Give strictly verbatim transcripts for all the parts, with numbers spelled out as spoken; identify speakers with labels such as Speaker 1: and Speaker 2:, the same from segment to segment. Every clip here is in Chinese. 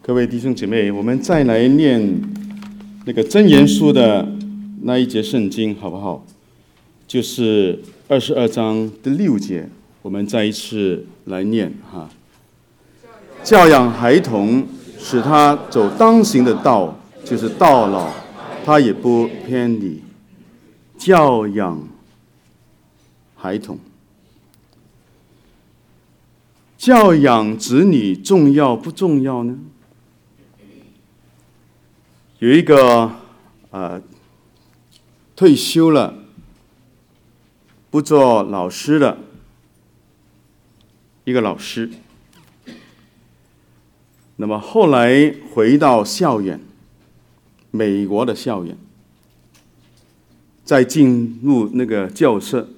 Speaker 1: 各位弟兄姐妹，我们再来念那个箴言书的那一节圣经，好不好？就是二十二章的六节，我们再一次来念哈。教养孩童，使他走当行的道，就是到老，他也不偏离。教养孩童，教养子女重要不重要呢？有一个呃退休了不做老师的一个老师，那么后来回到校园，美国的校园，再进入那个教室，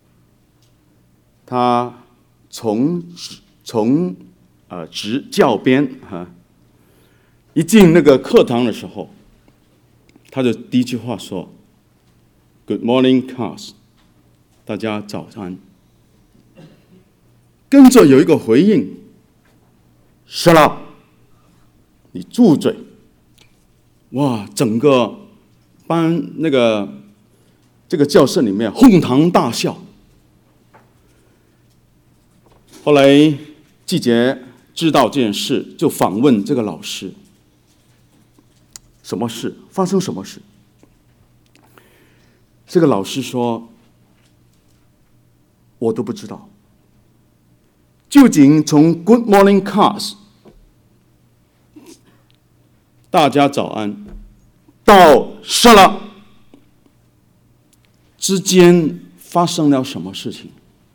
Speaker 1: 他从从呃职教编哈。一进那个课堂的时候，他就第一句话说 ：“Good morning, class， 大家早安。”跟着有一个回应 ：“Shut up， 你住嘴！”哇，整个班那个这个教室里面哄堂大笑。后来记者知道这件事，就访问这个老师。什么事？发生什么事？这个老师说：“我都不知道。究竟从 Good morning class， 大家早安，到 shut up 之间发生了什么事情？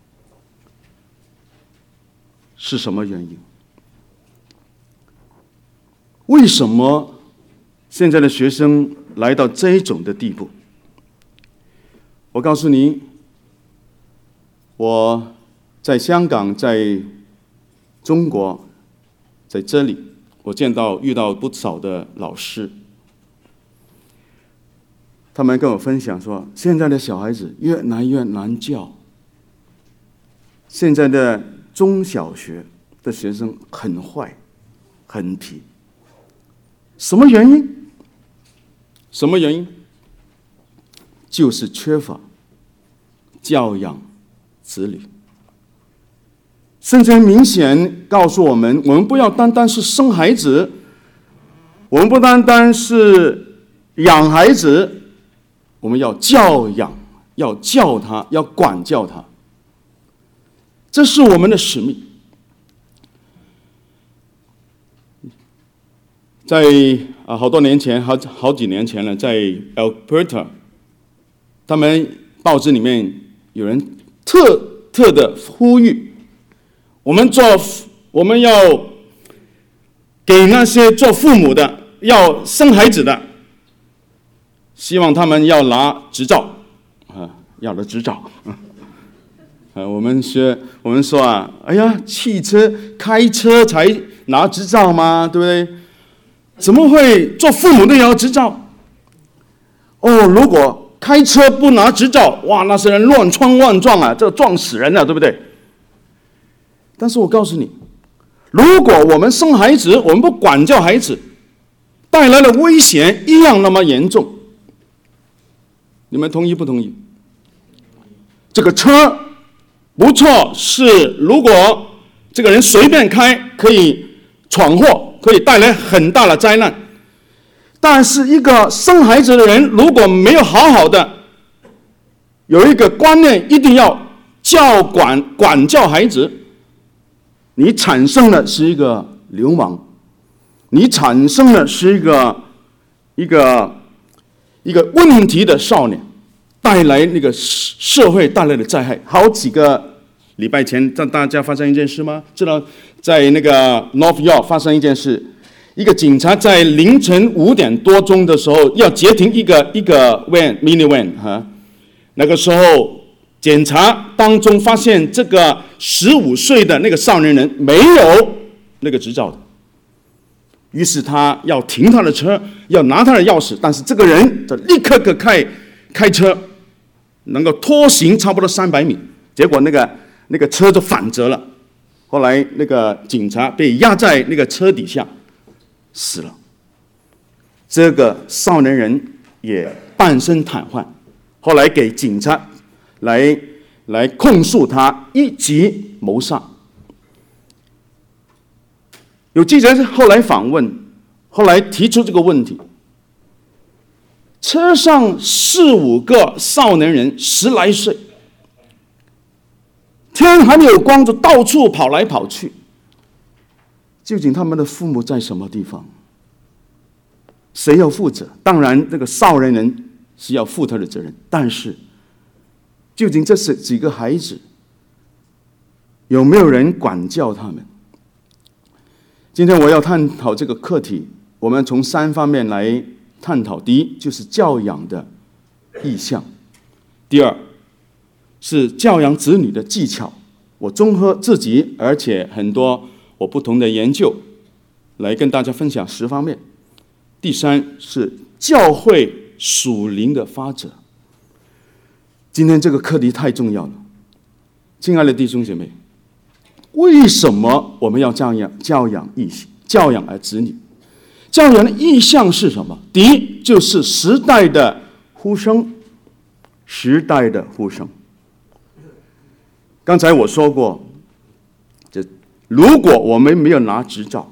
Speaker 1: 是什么原因？为什么？”现在的学生来到这一种的地步，我告诉你，我在香港，在中国，在这里，我见到遇到不少的老师，他们跟我分享说，现在的小孩子越来越难教，现在的中小学的学生很坏，很皮，什么原因？什么原因？就是缺乏教养子女。圣经明显告诉我们，我们不要单单是生孩子，我们不单单是养孩子，我们要教养，要教他，要管教他，这是我们的使命。在啊，好多年前，好好几年前了，在 Alberta， 他们报纸里面有人特特的呼吁，我们做我们要给那些做父母的、要生孩子的，希望他们要拿执照啊，要了执照。啊，我们学我们说啊，哎呀，汽车开车才拿执照吗？对不对？怎么会做父母的也要执照？哦，如果开车不拿执照，哇，那些人乱冲乱撞啊，这撞死人了，对不对？但是我告诉你，如果我们生孩子，我们不管教孩子，带来的危险一样那么严重。你们同意不同意？这个车不错，是如果这个人随便开，可以闯祸。可以带来很大的灾难，但是一个生孩子的人如果没有好好的有一个观念，一定要教管管教孩子，你产生的是一个流氓，你产生的是一个一个一个问题的少年，带来那个社会带来的灾害。好几个礼拜前，让大家发生一件事吗？知道在那个 North York 发生一件事，一个警察在凌晨五点多钟的时候要截停一个一个 van mini van 哈，那个时候检查当中发现这个十五岁的那个少年人没有那个执照的，于是他要停他的车，要拿他的钥匙，但是这个人就立刻的开开车，能够拖行差不多三百米，结果那个那个车就反折了。后来那个警察被压在那个车底下， 死了。这个少年人也半身瘫痪，后来给警察来来控诉他一级谋杀。有记者后来访问，后来提出这个问题：车上四五个少年人，十来岁，天还没有光就到处跑来跑去，究竟他们的父母在什么地方？谁要负责？当然，这个少年人是要负他的责任，但是究竟这是几个孩子，有没有人管教他们？今天我要探讨这个课题，我们从三方面来探讨。第一，就是教养的意向；第二，是教养子女的技巧。我综合自己，而且很多我不同的研究，来跟大家分享十方面。第三是教会属灵的法则。今天这个课题太重要了，亲爱的弟兄姐妹，为什么我们要教养教养意教养儿子女？教养的意向是什么？第一，就是时代的呼声，时代的呼声。刚才我说过，这如果我们没有拿执照，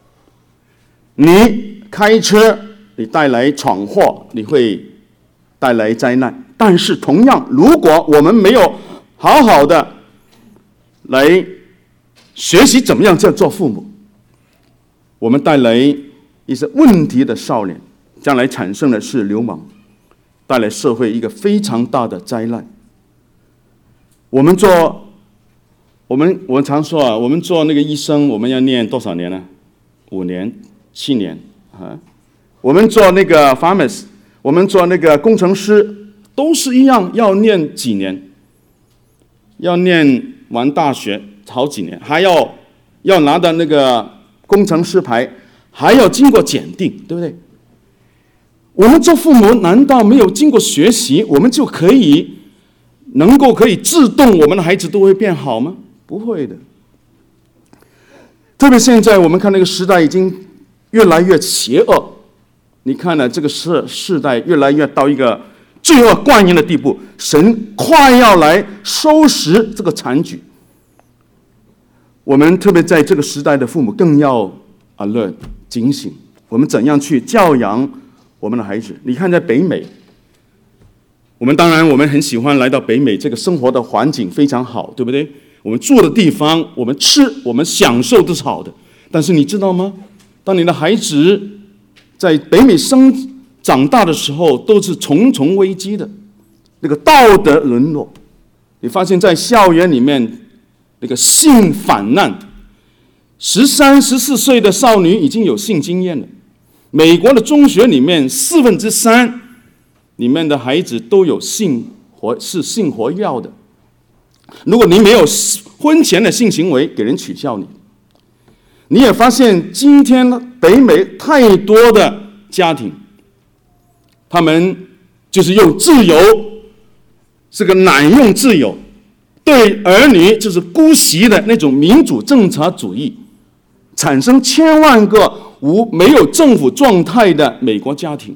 Speaker 1: 你开车你带来闯祸，你会带来灾难。但是同样，如果我们没有好好的来学习怎么样叫做父母，我们带来一些问题的少年，将来产生的是流氓，带来社会一个非常大的灾难。我们做，我们我们常说啊，我们做那个医生，我们要念多少年呢？五年、七年啊。我们做那个 pharmacist， 我们做那个工程师，都是一样，要念几年，要念完大学好几年，还要要拿到那个工程师牌，还要经过检定，对不对？我们做父母难道没有经过学习，我们就可以能够可以自动我们的孩子都会变好吗？不会的。特别现在我们看那个时代已经越来越邪恶，你看呢，这个世世代越来越到一个罪恶贯盈的地步，神快要来收拾这个残局。我们特别在这个时代的父母更要 alert 警醒，我们怎样去教养我们的孩子？你看在北美，我们当然我们很喜欢来到北美，这个生活的环境非常好，对不对？我们住的地方，我们吃，我们享受都是好的。但是你知道吗？当你的孩子在北美生长大的时候，都是重重危机的，那个道德沦落。你发现在校园里面，那个性泛滥，十三、十四岁的少女已经有性经验了。美国的中学里面，四分之三里面的孩子都有性活是性活跃的。如果你没有婚前的性行为，给人取笑你。你也发现今天北美太多的家庭，他们就是用自由，这个滥用自由，对儿女就是姑息的那种民主政策主义，产生千万个无没有政府状态的美国家庭。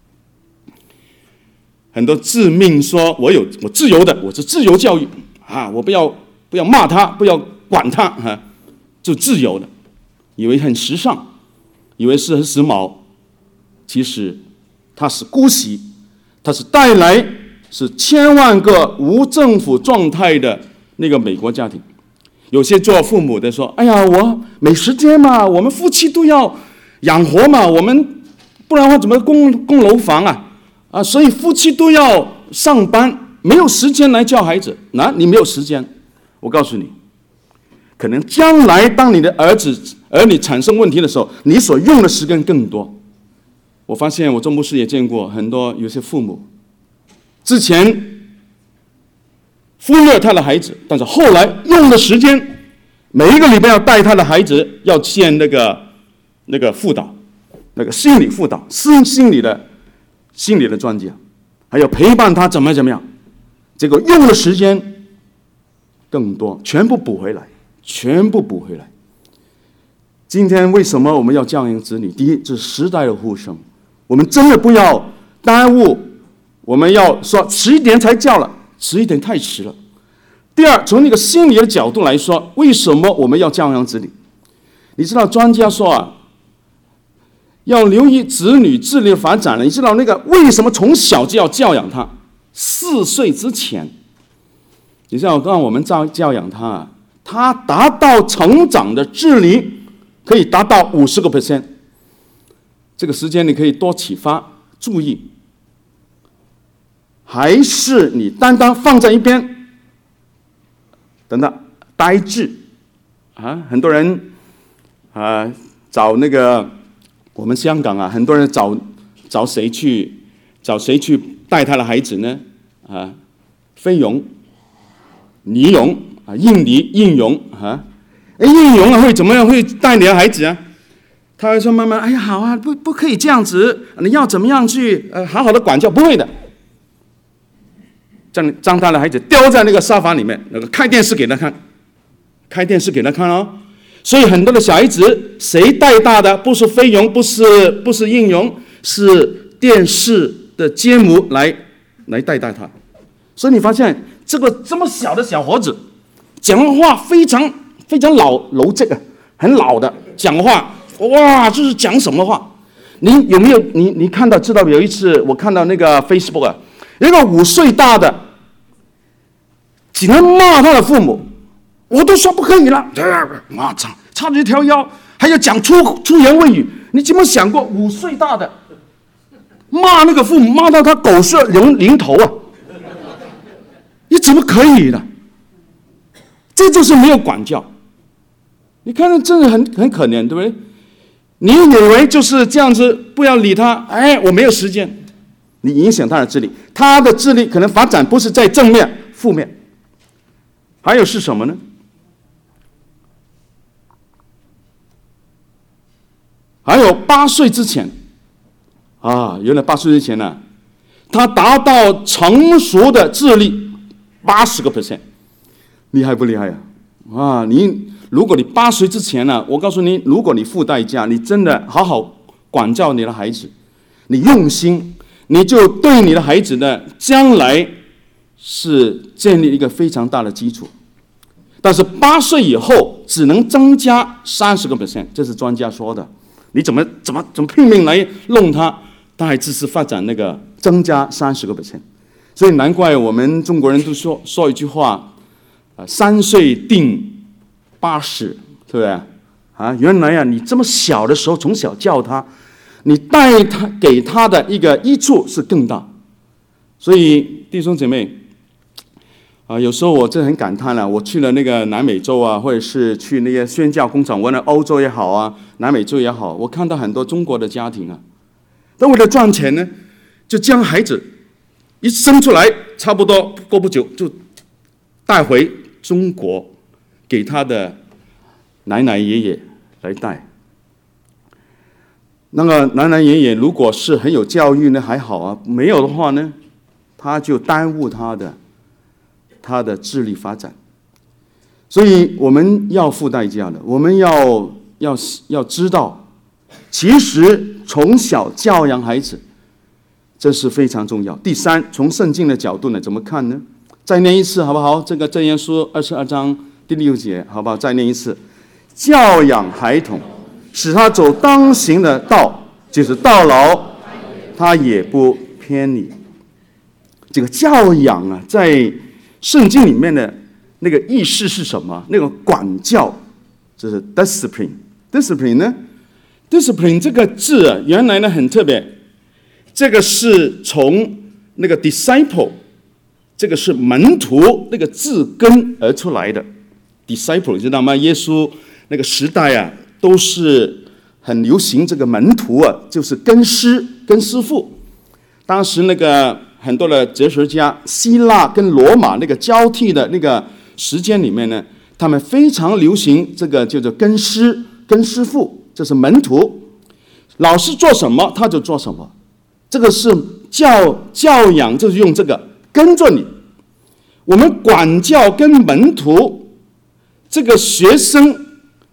Speaker 1: 很多自命说我有我自由的，我是自由教育啊，我不要不要骂他，不要管他啊，就自由的，以为很时尚，以为是很时髦，其实它是姑息，它是带来是千万个无政府状态的那个美国家庭。有些做父母的说：“哎呀，我没时间嘛，我们夫妻都要养活嘛，我们不然的话怎么供供楼房啊？啊，所以夫妻都要上班。”没有时间来教孩子，那你没有时间，我告诉你，可能将来当你的儿子儿女产生问题的时候，你所用的时间更多。我发现我做牧师也见过很多有些父母，之前忽略他的孩子，但是后来用的时间，每一个礼拜要带他的孩子要见那个那个辅导，那个心理辅导，心心理的心理的专家，还有陪伴他怎么怎么样。结果用的时间更多，全部补回来，全部补回来。 今天为什么我们要教养子女？第一，这是时代的呼声，我们真的不要耽误。我们要说迟一点才教了，迟一点太迟了。第二，从那个心理的角度来说，为什么我们要教养子女？你知道专家说啊，要留意子女智力的发展了。你知道那个为什么从小就要教养他？四岁之前，你知道让我们教教养他啊，他达到成长的智力可以达到五十个 percent。这个时间你可以多启发，注意。还是你单单放在一边，等等，呆滞啊！很多人啊找那个我们香港啊，很多人找找谁去找谁去带他的孩子呢？啊，菲佣、尼佣啊，印尼印佣啊，哎，印佣啊会怎么样？会带你的孩子啊？他会说：“妈妈，哎呀，好啊，不不可以这样子，你要怎么样去呃好好的管教？不会的。”将将他的孩子丢在那个沙发里面，那个开电视给他看，开电视给他看哦。所以很多的小孩子谁带大的？不是菲佣，不是不是印佣，是电视的节目来来带大他。所以你发现这个这么小的小伙子，讲话非常非常老老这个很老的讲话，哇，这是讲什么话？你有没有你你看到知道有一次我看到那个 Facebook 啊，一个五岁大的。竟然骂他的父母，我都说不可以了，骂差差着一条腰，还要讲粗粗言秽语。你有没有想过，五岁大的骂那个父母，骂到他狗血淋淋头啊？你怎么可以呢？这就是没有管教。你看，真的很很可怜，对不对？你以为就是这样子，不要理他，哎，我没有时间，你影响他的智力，他的智力可能发展不是在正面，负面。还有是什么呢？还有八岁之前，啊，原来八岁之前呢、啊，他达到成熟的智力八十个 percent， 厉害不厉害呀、啊？啊，你如果你八岁之前呢、啊，我告诉你，如果你付代价，你真的好好管教你的孩子，你用心，你就对你的孩子的将来是建立一个非常大的基础。但是八岁以后只能增加三十个 percent， 这是专家说的。你怎么怎么怎么拼命来弄他，他还只是发展那个增加三十个 percent。所以难怪我们中国人都说说一句话，啊，三岁定八十，对不对啊？啊，原来啊，你这么小的时候从小教他，你带他给他的一个益处是更大。所以弟兄姐妹。啊，有时候我真的很感叹了、啊。我去了那个南美洲啊，或者是去那些宣教工厂，无论欧洲也好啊，南美洲也好，我看到很多中国的家庭啊，但为了赚钱呢，就将孩子一生出来，差不多过不久就带回中国，给他的奶奶爷爷来带。那个奶奶爷爷如果是很有教育呢，还好啊；没有的话呢，他就耽误他的。他的智力发展，所以我们要付代价的。我们要要要知道，其实从小教养孩子，这是非常重要。第三，从圣经的角度呢，怎么看呢？再念一次好不好？这个箴言书二十二章第六节，好不好？再念一次：教养孩童，使他走当行的道，就是到老，他也不偏离。这个教养啊，在圣经里面的那个意思是什么？那个管教，就是 discipline。discipline 呢 ？discipline 这个字啊，原来呢很特别，这个是从那个 disciple， 这个是门徒那个字根而出来的。disciple 你知道吗？耶稣那个时代啊，都是很流行这个门徒啊，就是跟师跟师傅。当时那个。很多的哲学家，希腊跟罗马那个交替的那个时间里面呢，他们非常流行这个叫做跟师跟师傅，这是门徒，老师做什么他就做什么，这个是教教养，就是用这个跟着你。我们管教跟门徒，这个学生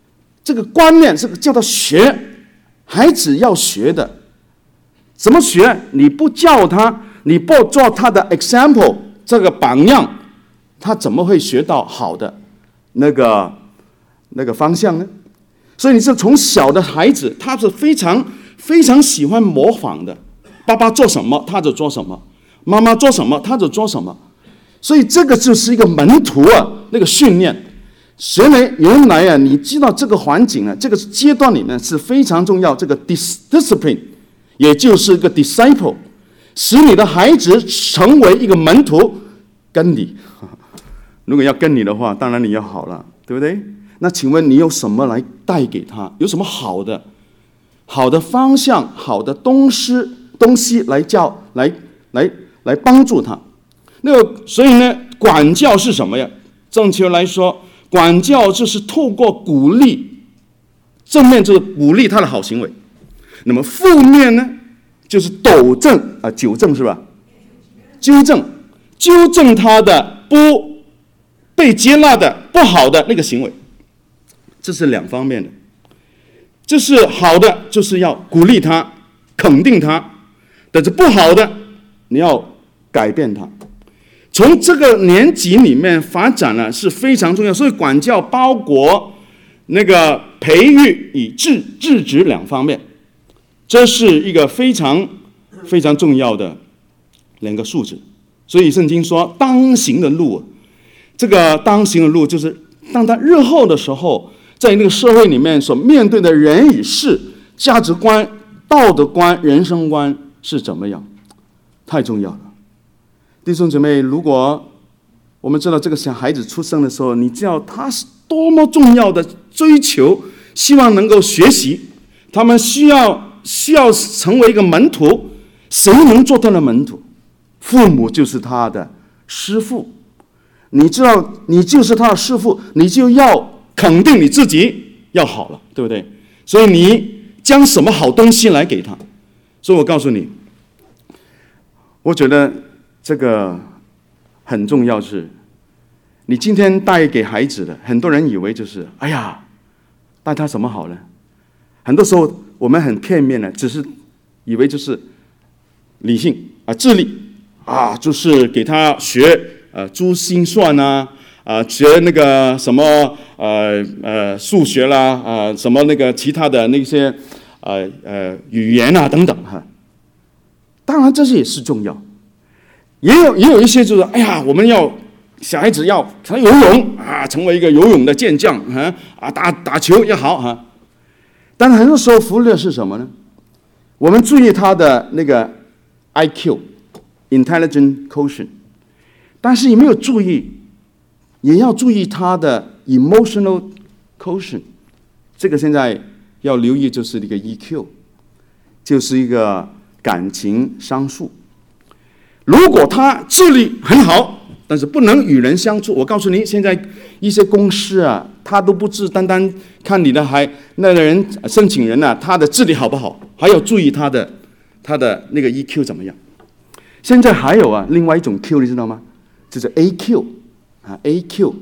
Speaker 1: 这个观念，这个叫他学，孩子要学的。怎么学？你不教他，你不做他的 example 这个榜样，他怎么会学到好的那个那个方向呢？所以你是从小的孩子，他是非常非常喜欢模仿的，爸爸做什么他就做什么，妈妈做什么他就做什么。所以这个就是一个门徒啊，那个训练。原来原来啊，你知道这个环境啊，这个阶段里面是非常重要。这个 discipline， 也就是一个 disciple， 使你的孩子成为一个门徒，跟你。如果要跟你的话，当然你要好了，对不对？那请问你有什么来带给他？有什么好的、好的方向、好的东西东西来教、来来来帮助他？那个，所以呢，管教是什么呀？正确来说，管教就是透过鼓励，正面就是鼓励他的好行为，那么负面呢，就是糾正啊，纠正是吧？纠正，纠正他的不被接纳的不好的那个行为，这是两方面的。这是好的，就是要鼓励他、肯定他；但是不好的，你要改变他。从这个年级里面发展呢是非常重要，所以管教包括那个培育与制制止两方面，这是一个非常非常重要的两个素质。所以圣经说，当行的路，这个当行的路就是当他日后的时候，在那个社会里面所面对的人与事、价值观、道德观、人生观是怎么样，太重要了。弟兄姊妹，如果我们知道这个小孩子出生的时候，你知道他是多么重要的追求，希望能够学习，他们需要需要成为一个门徒，谁能做他的门徒？父母就是他的师父，你知道你就是他的师父，你就要肯定你自己要好了，对不对？所以你将什么好东西来给他？所以我告诉你，我觉得这个很重要是，你今天带给孩子的，很多人以为就是，哎呀，带他什么好呢？很多时候我们很片面的，只是以为就是理性啊、智力啊，就是给他学呃珠心算啊，啊学那个什么呃呃数学啦啊、呃、什么那个其他的那些呃呃语言啊等等哈。当然这些也是重要。也有也有一些就是，哎呀，我们要小孩子要他游泳啊，成为一个游泳的健将啊啊，打打球也好啊。但很多时候忽略是什么呢？我们注意他的那个 I Q（Intelligent Quotient）， 但是也没有注意，也要注意他的 Emotional Quotient。这个现在要留意，就是一个 E Q， 就是一个感情商数。如果他智力很好，但是不能与人相处，我告诉你，现在一些公司啊，他都不是单单看你的孩那个人申请人啊，他的智力好不好，还要注意他的他的那个 E Q 怎么样。现在还有啊，另外一种 Q 你知道吗？就是 A Q 啊 ，A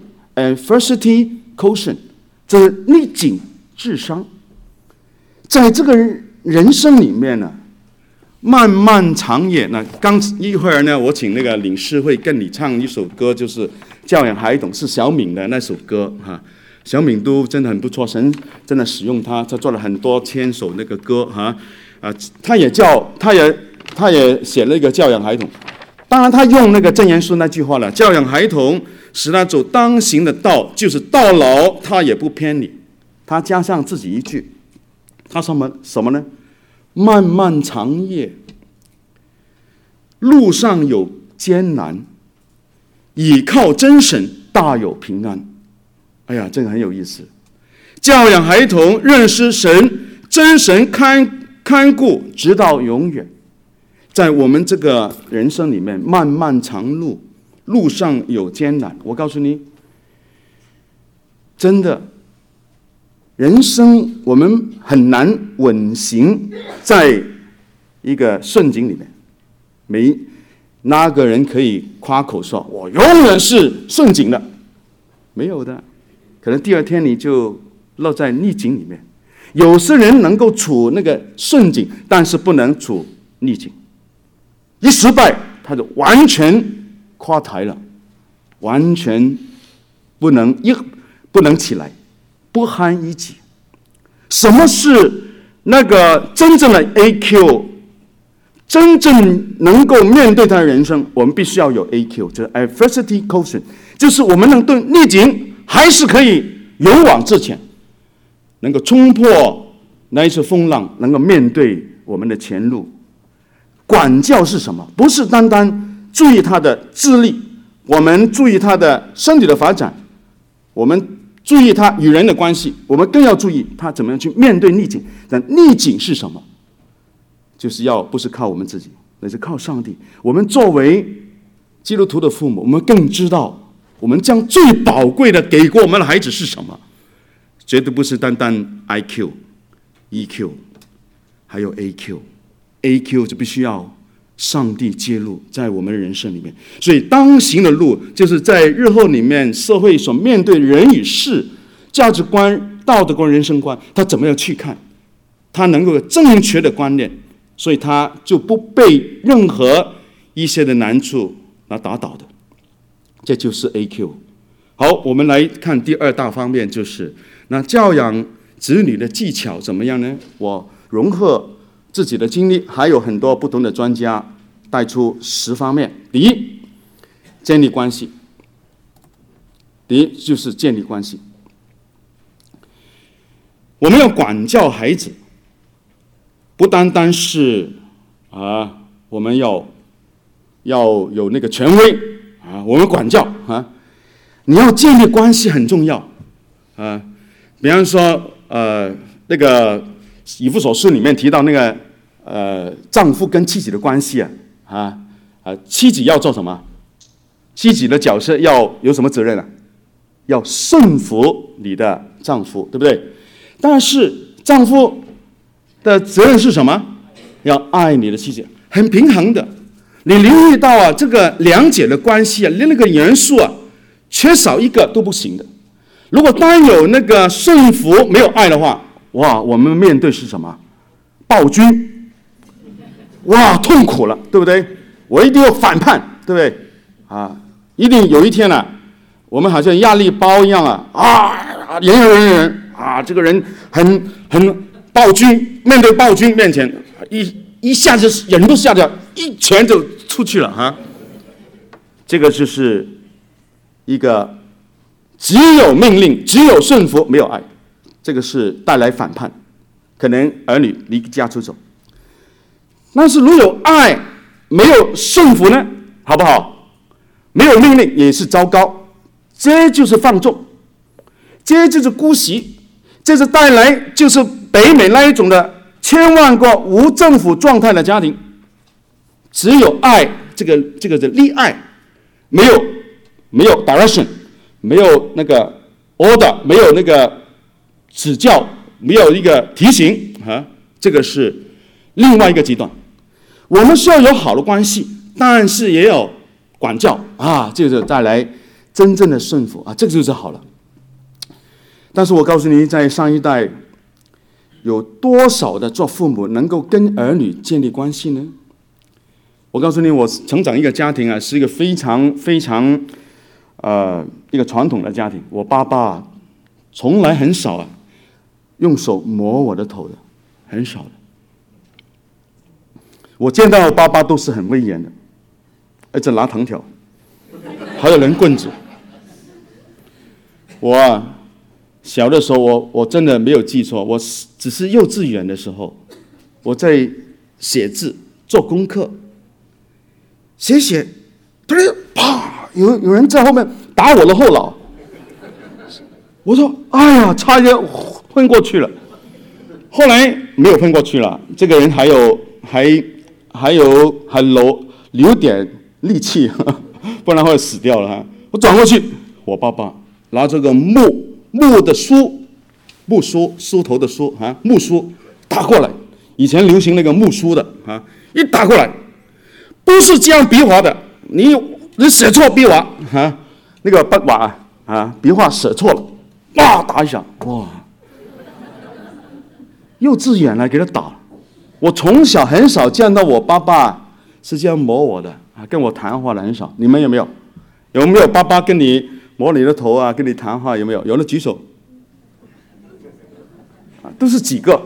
Speaker 1: Q，Adversity Quotient， 这是逆境智商。在这个人生里面呢、啊。漫漫长夜，那刚一会儿呢，我请那个领事会跟你唱一首歌，就是教养孩童，是小敏的那首歌哈。小敏都真的很不错，神真的使用他，他做了很多千首那个歌哈啊，他也叫，他也他也写了一个教养孩童。当然，他用那个箴言书那句话了，教养孩童，使他走当行的道，就是到老他也不偏离。他加上自己一句，他什么什么呢？漫漫长夜，路上有艰难，倚靠真神，大有平安。哎呀，这个很有意思。教养孩童，认识神，真神看看顾，直到永远。在我们这个人生里面，漫漫长路，路上有艰难。我告诉你，真的。人生我们很难稳行在一个顺境里面，没哪个人可以夸口说我永远是顺境的，没有的，可能第二天你就落在逆境里面。有些人能够处那个顺境，但是不能处逆境。一失败，他就完全垮台了，完全不能一不能起来，不堪一击。什么是那个真正的 A Q？ 真正能够面对他的人生，我们必须要有 A Q， 就是 adversity quotient， 就是我们能对逆境还是可以勇往直前，能够冲破那一次风浪，能够面对我们的前路。管教是什么？不是单单注意他的智力，我们注意他的身体的发展，我们注意他与人的关系，我们更要注意他怎么样去面对逆境。但逆境是什么？就是要不是靠我们自己，那是靠上帝。我们作为基督徒的父母，我们更知道我们将最宝贵的给过我们的孩子是什么，绝对不是单单 I Q、E Q， 还有 A Q。A Q 就必须要上帝介入在我们的人生里面。所以当行的路，就是在日后里面社会所面对人与事、价值观、道德观、人生观，他怎么样去看，他能够有正确的观念，所以他就不被任何一些的难处来打倒的。这就是 A Q。 好，我们来看第二大方面，就是那教养子女的技巧怎么样呢？我融合自己的经历，还有很多不同的专家带出十方面。第一，建立关系。第一就是建立关系。我们要管教孩子，不单单是啊，我们要要有那个权威啊，我们管教啊，你要建立关系很重要啊。比方说，呃，那个以弗所书里面提到那个呃丈夫跟妻子的关系啊，啊啊，妻子要做什么？妻子的角色要有什么责任啊？要顺服你的丈夫，对不对？但是丈夫的责任是什么？要爱你的妻子，很平衡的。你留意到啊，这个两者的关系啊，那个元素啊，缺少一个都不行的。如果单有那个顺服没有爱的话，哇，我们面对是什么？暴君，哇，痛苦了，对不对？我一定要反叛，对不对？啊，一定有一天呢、啊，我们好像压力包一样啊，啊，人人人人啊，这个人很很暴君，面对暴君面前，一一下子人都吓掉，一拳就出去了啊。这个就是一个只有命令，只有顺服，没有爱，这个是带来反叛，可能儿女离家出走。但是如有爱，没有顺服呢，好不好？没有命令也是糟糕，这就是放纵，这就是姑息，这是带来就是北美那一种的千万个无政府状态的家庭，只有爱，这个这个的立爱，没有没有 direction， 没有那个 order， 没有那个指教，没有一个提醒啊，这个是另外一个极端。我们需要有好的关系，但是也有管教啊，这个带来真正的顺服啊，这个就是好了。但是我告诉你，在上一代有多少的做父母能够跟儿女建立关系呢？我告诉你，我成长一个家庭啊，是一个非常非常呃一个传统的家庭。我爸爸从来很少啊用手摸我的头的，很少的。我见到我爸爸都是很威严的，而且拿藤条，还有人棍子。我啊，小的时候我我真的没有记错，我只是幼稚园的时候，我在写字做功课，写写，突然啪，有有人在后面打我的后脑，我说哎呀，差一点昏过去了。后来没有昏过去了，这个人还有还还有还留留点力气，不然会死掉了哈。我转过去，我爸爸拿这个木木的梳，木梳梳头的梳啊，木梳打过来。以前流行那个木梳的啊，一打过来，不是这样笔画的，你你写错笔画啊，那个笔画啊，笔画写错了，哇，打一下，哇， 幼稚园来给他打。我从小很少见到我爸爸是这样摸我的啊，跟我谈话的很少。你们有没有？有没有爸爸跟你摸你的头啊，跟你谈话？有没有？有的举手。啊，都是几个。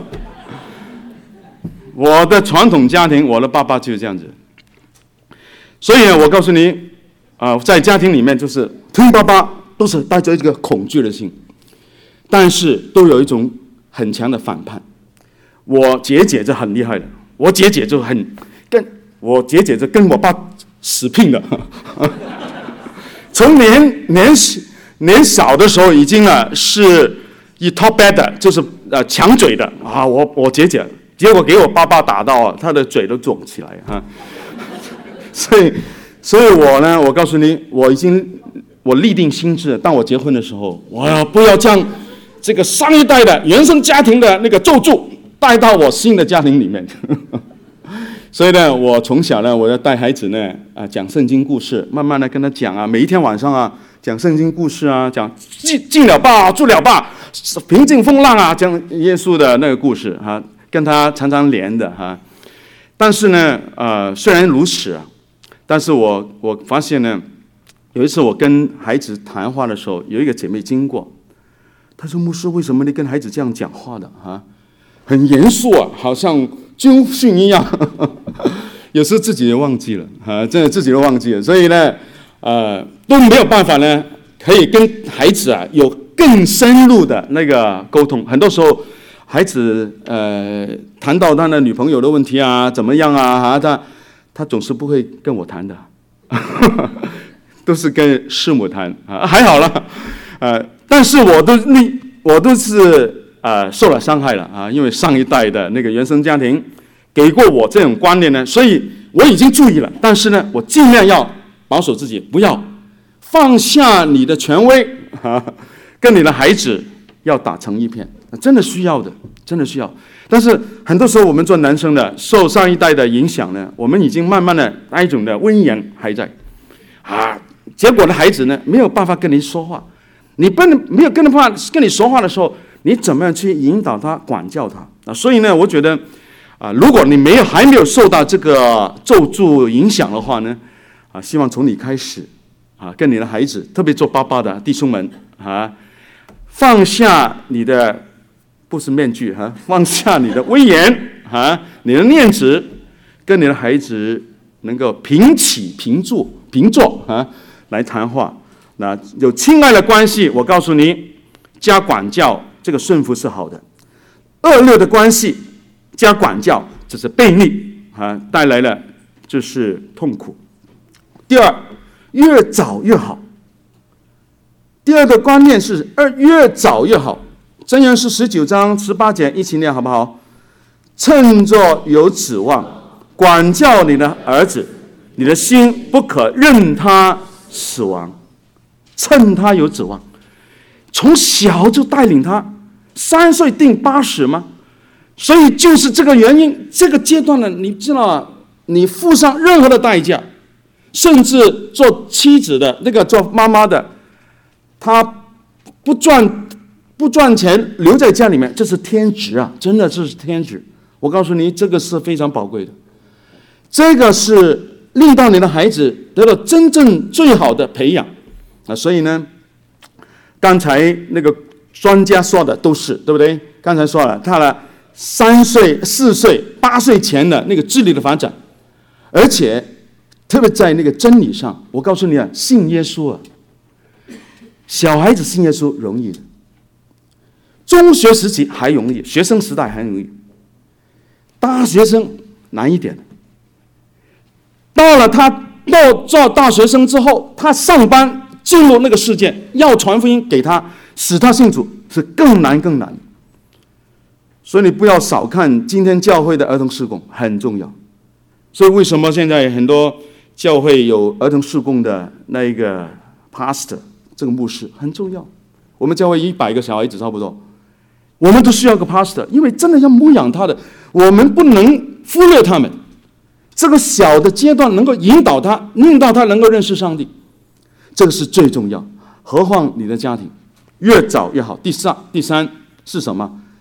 Speaker 1: 我的传统家庭，我的爸爸就是这样子。所以我告诉你，啊、呃，在家庭里面就是听爸爸都是带着一个恐惧的心，但是都有一种很强的反叛。我姐姐就很厉害的，我姐姐就很跟我姐姐就跟我爸死拼的，从年年年小的时候已经啊是以 top bad 的，就是呃强嘴的啊，我我姐姐，结果给我爸爸打到啊，他的嘴都肿起来啊。所以，所以我呢，我告诉你，我已经我立定心志，当我结婚的时候，我要不要将这个上一代的原生家庭的那个咒诅带到我新的家庭里面？所以呢，我从小呢，我要带孩子呢啊讲圣经故事，慢慢的跟他讲啊，每一天晚上啊讲圣经故事啊，讲进进了吧，住了吧，平静风浪啊，讲耶稣的那个故事哈、啊，跟他常常连的哈、啊。但是呢，呃，虽然如此啊。但是我我发现呢，有一次我跟孩子谈话的时候，有一个姐妹经过，她说：“牧师，为什么你跟孩子这样讲话的啊？很严肃啊，好像军训一样。”有时候自己也忘记了啊，真的自己都忘记了。所以呢，呃，都没有办法呢，可以跟孩子啊有更深入的那个沟通。很多时候，孩子呃谈到他的女朋友的问题啊，怎么样啊，啊他。他总是不会跟我谈的，都是跟师母谈啊，还好了，呃，但是我都你我都是呃受了伤害了啊，因为上一代的那个原生家庭给过我这种观念呢，所以我已经注意了，但是呢，我尽量要保守自己，不要放下你的权威啊，跟你的孩子要打成一片，真的需要的，真的需要。但是很多时候我们做男生的，受上一代的影响呢，我们已经慢慢的那一种的威严还在，啊，结果呢，孩子呢没有办法跟你说话，你不能没有跟他跟你说话的时候，你怎么样去引导他、管教他啊？所以呢，我觉得啊，如果你没有还没有受到这个咒诅影响的话呢，啊，希望从你开始啊，跟你的孩子，特别做爸爸的弟兄们啊，放下你的。不是面具哈，放下你的威严啊，你的面子，跟你的孩子能够平起平坐平坐啊，来谈话。那有亲爱的关系，我告诉你，加管教这个顺服是好的；恶劣的关系加管教，这是悖逆啊，带来了就是痛苦。第二，越早越好。第二个观念是，二越早越好。箴言是十九章十八节，一起念好不好？趁着有指望，管教你的儿子，你的心不可任他死亡。趁他有指望，从小就带领他，三岁定八十吗？所以就是这个原因，这个阶段呢，你知道，你付上任何的代价，甚至做妻子的那个做妈妈的，他不赚。不赚钱留在家里面，这是天职啊！真的这是天职。我告诉你，这个是非常宝贵的。这个是令到你的孩子得到真正最好的培养啊！所以呢，刚才那个专家说的都是对不对？刚才说了，他的三岁、四岁、八岁前的那个智力的发展，而且特别在那个真理上，我告诉你啊，信耶稣啊，小孩子信耶稣容易的。中学时期还容易，学生时代还容易，大学生难一点。到了他到做大学生之后，他上班进入那个世界，要传福音给他，使他信主，是更难更难。所以你不要少看今天教会的儿童事工，很重要。所以为什么现在很多教会有儿童事工的那一个 pastor， 这个牧师很重要。我们教会一百个小孩子差不多。我们都需要个 pastor， 因为真的要牧养他的，我们不能忽略他们。这个小的阶段能够引导他，令到他能够认识上帝，这个是最重要。何况你的家庭，越早越好。第三，第三是什么？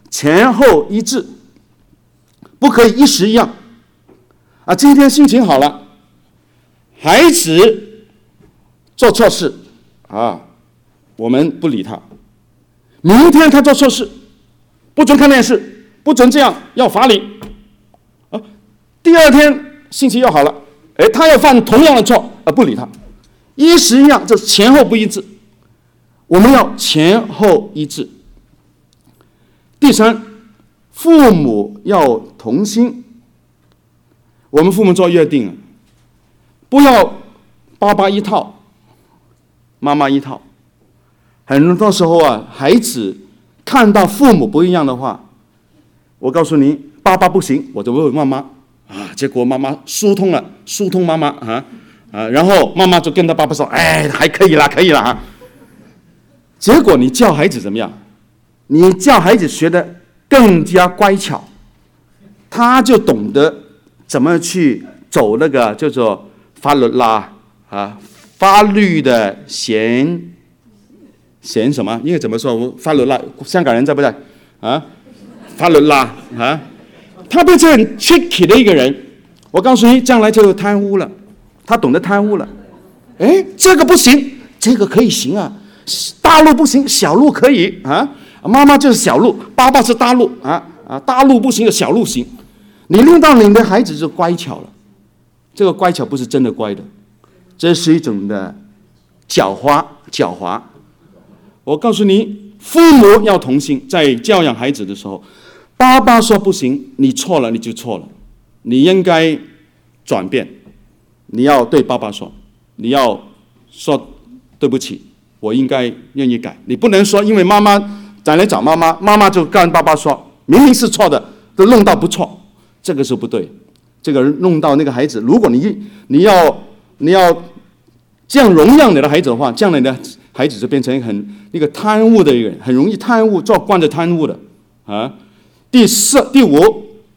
Speaker 1: 前后一致，不可以一时一样。啊，今天心情好了，孩子做错事啊，我们不理他。明天他做错事，不准看电视，不准这样，要罚你。啊，第二天心情又好了，哎，他要犯同样的错，啊，不理他，一时一样，这前后不一致。我们要前后一致。第三，父母要同心。我们父母做约定，不要爸爸一套，妈妈一套。很多时候啊，孩子看到父母不一样的话，我告诉你，爸爸不行，我就问妈妈啊，结果妈妈疏通了，疏通妈妈啊啊，然后妈妈就跟他爸爸说，哎，还可以啦，可以啦啊。结果你教孩子怎么样？你教孩子学得更加乖巧，他就懂得怎么去走那个叫做法律啦啊，法律的弦弦什么？应该怎么说？法律啦，香港人在不在？啊，法律啦啊，他变成很 tricky 的一个人。我告诉你，将来就贪污了，他懂得贪污了。哎，这个不行，这个可以行啊。大路不行，小路可以啊。妈妈就是小路，爸爸是大路啊啊！大路不行的，小路行。你令到你的孩子就乖巧了。这个乖巧不是真的乖的，这是一种的狡猾狡猾。我告诉你，父母要同心，在教养孩子的时候，爸爸说不行，你错了，你就错了，你应该转变，你要对爸爸说，你要说对不起。我应该愿意改，你不能说因为妈妈再来找妈妈，妈妈就跟爸爸说，明明是错的，都弄到不错，这个是不对。这个弄到那个孩子，如果你你要你要这样容让你的孩子的话，这样你的孩子就变成很一个贪污的一个人，很容易贪污，做惯着贪污的啊。第四、第五，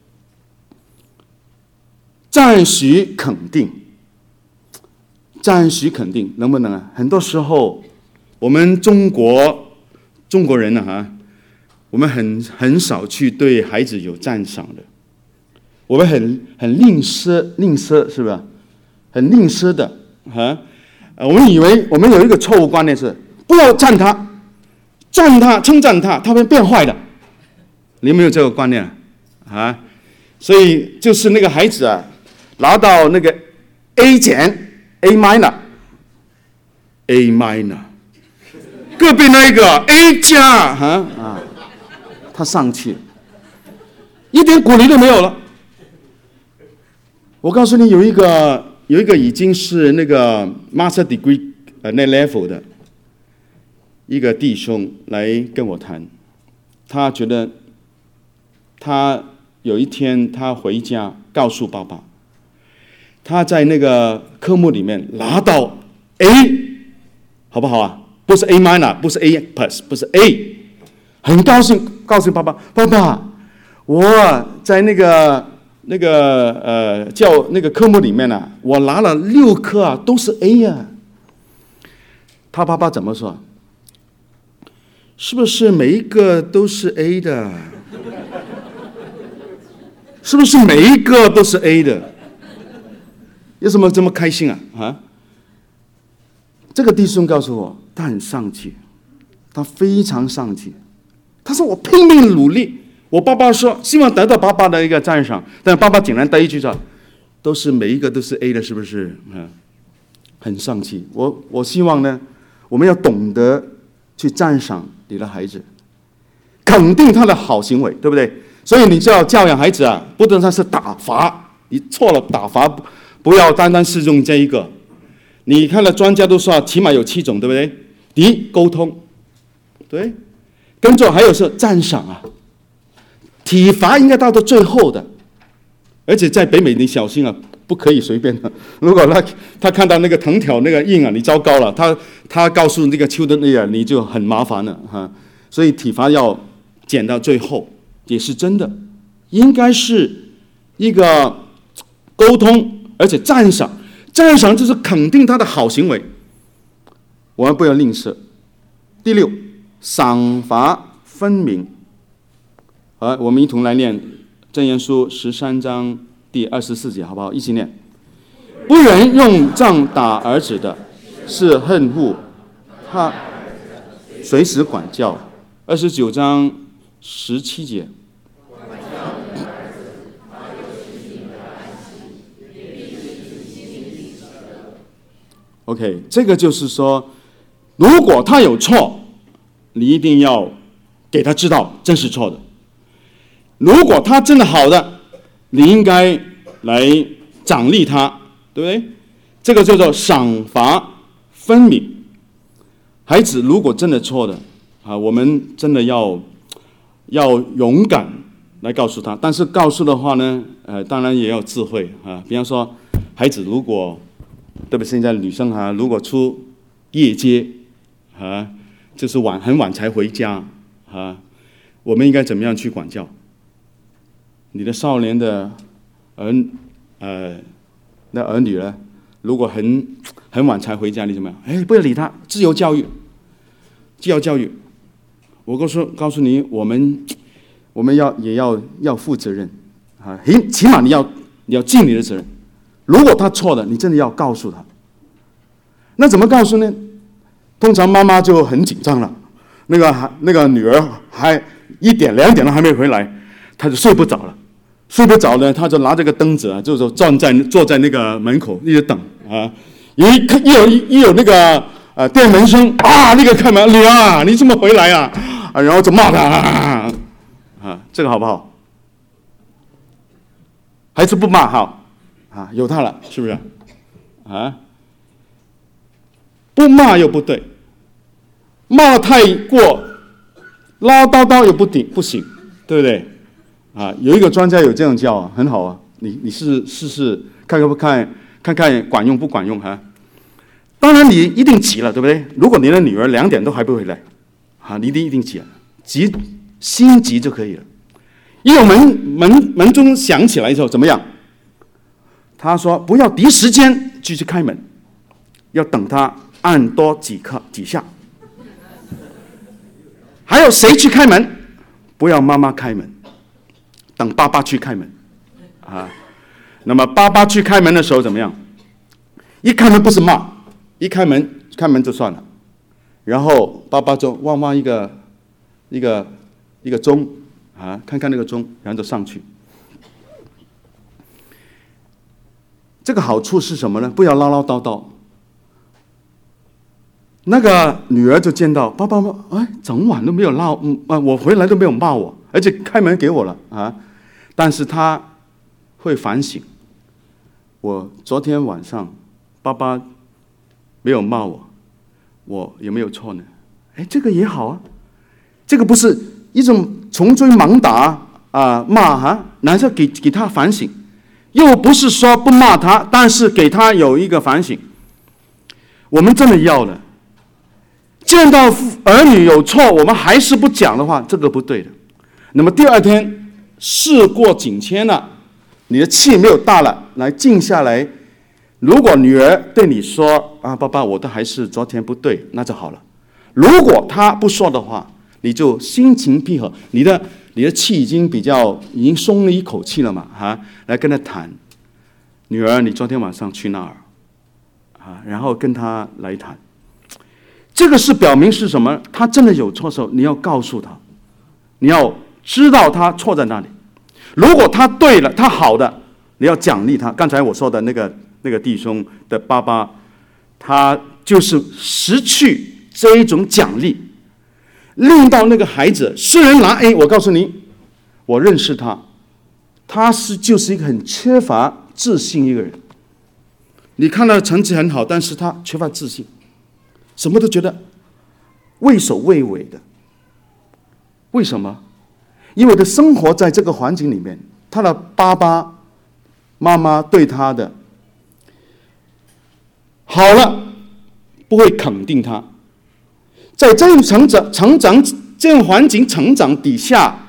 Speaker 1: 赞许肯定，赞许肯定能不能啊？很多时候。我们中国中国人呢、啊，我们很很少去对孩子有赞赏的，我们很很吝啬，吝啬是吧？很吝啬的啊！我们以为我们有一个错误观念是，不要赞他，赞他称赞他，他会变坏的。你有没有这个观念啊？所以就是那个孩子啊，拿到那个 A 减 A minor，A minor。隔壁那一个 A 加啊啊，他上去了，一点鼓励都没有了。我告诉你，有一个有一个已经是那个 master degree 呃那 level 的一个弟兄来跟我谈，他觉得他有一天他回家告诉爸爸，他在那个科目里面拿到 A， 好不好啊？不是 A minor， 不是 A plus， 不是 A， 很高兴告诉爸爸，爸爸，我在那个那个呃教那个科目里面呢、啊，我拿了六科啊，都是 A 呀、啊。他爸爸怎么说？是不是每一个都是 A 的？是不是每一个都是 A 的？有什么这么开心啊？啊？这个弟兄告诉我，他很上气，他非常上气。他说：“我拼命努力。”我爸爸说：“希望得到爸爸的一个赞赏。”但爸爸竟然第一句说：“都是每一个都是 A 的，是不是？”嗯，很上气。我我希望呢，我们要懂得去赞赏你的孩子，肯定他的好行为，对不对？所以你就要教养孩子啊，不能说是打罚，你错了打罚，不要单单是用这一个。你看了专家都说，起码有七种，对不对？第一，沟通，对，跟着还有是赞赏啊。体罚应该到到最后的，而且在北美你小心啊，不可以随便的。如果他他看到那个藤条那个印啊，你糟糕了。他他告诉那个丘的那个，你就很麻烦了哈。所以体罚要减到最后，也是真的，应该是一个沟通，而且赞赏。赞赏就是肯定他的好行为，我们不要吝啬。第六，赏罚分明。 好，我们一同来念箴言书十三章第二十四节，好不好？一起念。不忍用杖打儿子的，是恨恶他，随时管教。二十九章十七节。OK， 这个就是说，如果他有错，你一定要给他知道这是错的。如果他真的好的，你应该来奖励他，对不对？这个叫做赏罚分明。孩子如果真的错的啊，我们真的要要勇敢来告诉他。但是告诉的话呢，呃，当然也要智慧啊。比方说，孩子如果特别是现在的女生哈、啊，如果出夜街啊，就是晚很晚才回家啊，我们应该怎么样去管教？你的少年的儿呃那儿女呢？如果很很晚才回家，你怎么样？哎，不要理他，自由教育，自由教育。我告诉告诉你，我们我们要也要要负责任啊，起起码你要你要尽你的责任。如果他错了，你真的要告诉他。那怎么告诉呢？通常妈妈就很紧张了，那个那个女儿还一点两点都还没回来，她就睡不着了。睡不着呢，她就拿这个灯子啊，就是站在坐在那个门口一直等啊。一一有一有那个呃电门声啊，那个开门，女儿啊，你怎么回来啊？啊，然后就骂他啊，啊，这个好不好？还是不骂好？啊，有他了，是不是？啊，不骂又不对，骂太过唠叨叨又不顶不行，对不对？啊，有一个专家有这样教啊，很好啊，你你试试试看看不看看看管用不管用哈、啊？当然你一定急了，对不对？如果你的女儿两点都还不回来，啊，你一定一定急了，急心急就可以了。一有门门门钟响起来之后怎么样？他说不要第一时间就去开门，要等他按多几刻几下。还有谁去开门？不要妈妈开门，等爸爸去开门啊。那么爸爸去开门的时候怎么样？一开门不是骂，一开门开门就算了，然后爸爸就望望一个一个一个钟啊，看看那个钟，然后就上去。这个好处是什么呢？不要唠唠叨叨。那个女儿就见到爸爸妈，哎，整晚都没有闹，嗯啊，我回来都没有骂我，而且开门给我了啊。但是她会反省，我昨天晚上爸爸没有骂我，我有没有错呢？哎，这个也好啊，这个不是一种穷追猛打啊骂哈，乃是给给他反省。又不是说不骂他，但是给他有一个反省。我们真的要的，见到儿女有错，我们还是不讲的话，这个不对的。那么第二天事过境迁了，你的气没有大了，来静下来。如果女儿对你说啊，爸爸，我的还是昨天不对，那就好了。如果她不说的话，你就心情闭合，你的你的气已经比较已经松了一口气了嘛，哈、啊，来跟她谈，女儿，你昨天晚上去哪儿？啊，然后跟她来谈，这个是表明是什么？她真的有错的时候，你要告诉她，你要知道她错在哪里。如果她对了，她好的，你要奖励她。刚才我说的那个那个弟兄的爸爸，他就是失去这一种奖励。令到那个孩子虽然拿 A， 我告诉你，我认识他，他是就是一个很缺乏自信一个人。你看他成绩很好，但是他缺乏自信，什么都觉得畏首畏尾的。为什么？因为他生活在这个环境里面，他的爸爸妈妈对他的好了不会肯定他。在这种成长、成长这种环境成长底下，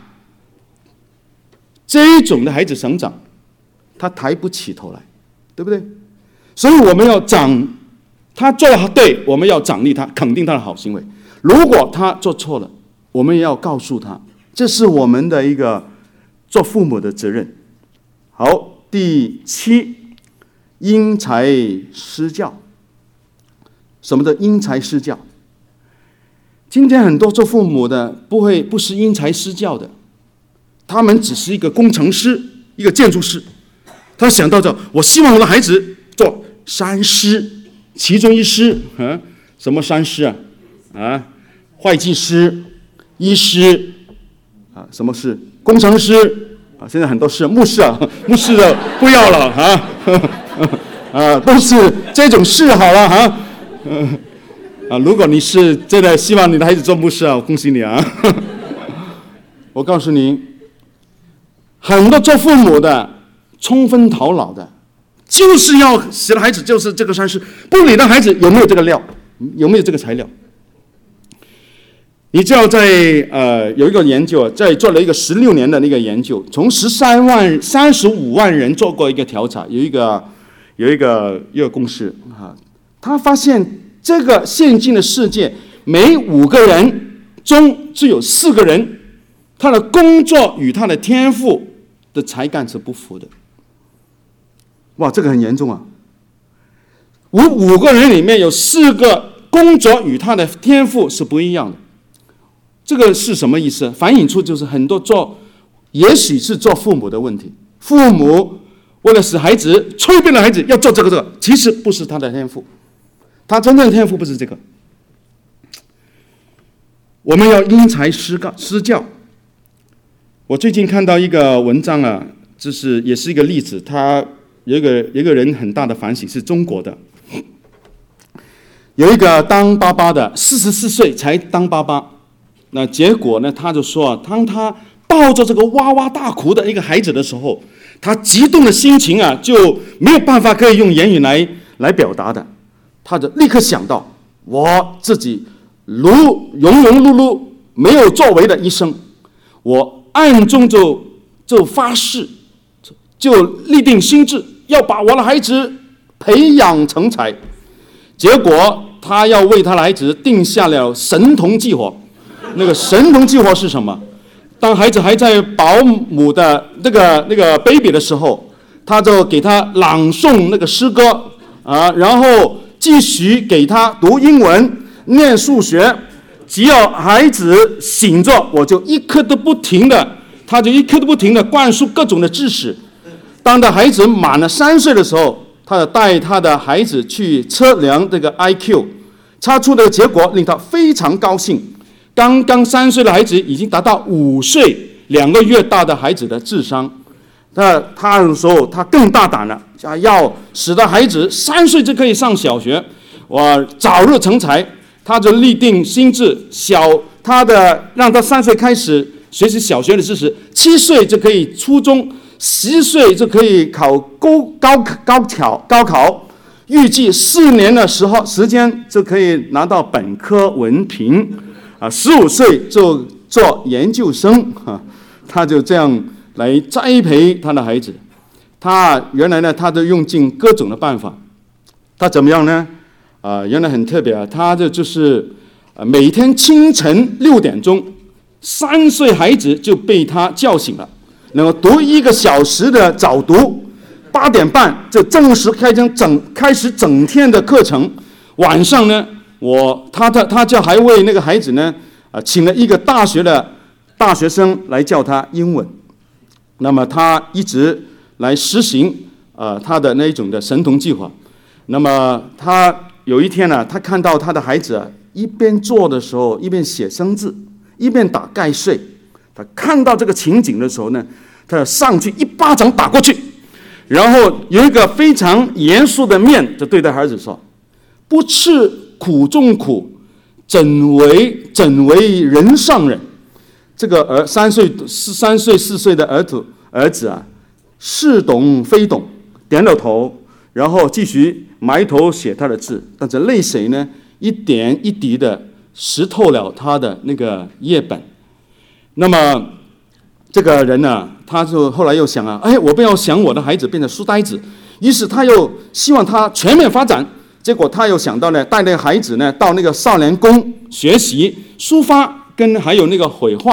Speaker 1: 这一种的孩子成长，他抬不起头来，对不对？所以我们要奖他做得对，我们要奖励他，肯定他的好行为。如果他做错了，我们也要告诉他， 这是我们的一个做父母的责任。好，第七，因材施教。什么叫因材施教？今天很多做父母的不会不是因材施教的，他们只是一个工程师，一个建筑师，他想到着我希望我的孩子做三师，其中一师，嗯，什么三师啊？啊，会计师、医师啊，什么师？工程师啊，现在很多师，牧师啊，牧师的不要了啊，啊，都是这种事好了哈，嗯。啊，如果你是真的希望你的孩子做牧师啊，我恭喜你啊！我告诉你，很多做父母的冲昏头脑的，就是要使的孩子就是这个三师，不理的孩子有没有这个料，有没有这个材料？你知道在呃有一个研究，在做了一个十六年的那个研究，从十三万三十五万人做过一个调查，有一个有一个一个公式啊，他发现。这个现今的世界，每五个人中只有四个人，他的工作与他的天赋的才干是不符的。哇，这个很严重啊！五五个人里面有四个工作与他的天赋是不一样的。这个是什么意思？反映出就是很多做，也许是做父母的问题。父母为了使孩子催逼了孩子要做这个这个，其实不是他的天赋。他真正的天赋不是这个，我们要因材施教。我最近看到一个文章啊，这是也是一个例子，他有一个有一个人很大的反省，是中国的，有一个当爸爸的，四十四岁才当爸爸，那结果呢，他就说，当他抱着这个哇哇大哭的一个孩子的时候，他激动的心情啊，就没有办法可以用言语来来表达的。他就立刻想到，我自己如庸庸碌碌没有作为的一生，我暗中就就发誓，就立定心志，要把我的孩子培养成才。结果他要为他的孩子定下了神童计划。那个神童计划是什么？当孩子还在保姆的那个那个 baby 的时候，他就给他朗诵那个诗歌啊，然后继续给他读英文、念数学，只要孩子醒着，我就一刻都不停的，他就一刻都不停的灌输各种的知识。当他孩子满了三岁的时候，他就带他的孩子去测量这个 I Q， 查出的结果令他非常高兴。刚刚三岁的孩子已经达到五岁两个月大的孩子的智商。那他的时候，他更大胆了，要使得孩子三岁就可以上小学，我早日成才。他就立定心志，小他的让他三岁开始学习小学的知识，七岁就可以初中，十岁就可以考高高高考高考，预计四年的时候时间就可以拿到本科文凭，啊，十五岁就做研究生，哈，他就这样来栽培他的孩子。他原来呢，他都用尽各种的办法。他怎么样呢？啊、呃，原来很特别啊，他这就是呃每天清晨六点钟，三岁孩子就被他叫醒了，然后读一个小时的早读，八点半就正式开整整开始整天的课程。晚上呢，我他的他就还为那个孩子呢，啊、呃，请了一个大学的大学生来教他英文。那么他一直来实行呃他的那一种的神童计划。那么他有一天呢、啊，他看到他的孩子、啊、一边做的时候，一边写生字，一边打盖睡。他看到这个情景的时候呢，他上去一巴掌打过去，然后有一个非常严肃的面就对待孩子说：“不吃苦中苦，怎为怎为人上人？”这个儿三岁四三岁四岁的儿子儿子啊，似懂非懂，点了头，然后继续埋头写他的字，但是泪水呢，一点一滴的湿透了他的那个页本。那么这个人呢、啊，他就后来又想啊，哎，我不要想我的孩子变成书呆子，于是他又希望他全面发展。结果他又想到呢，带那个孩子呢到那个少年宫学习书法跟还有那个绘画。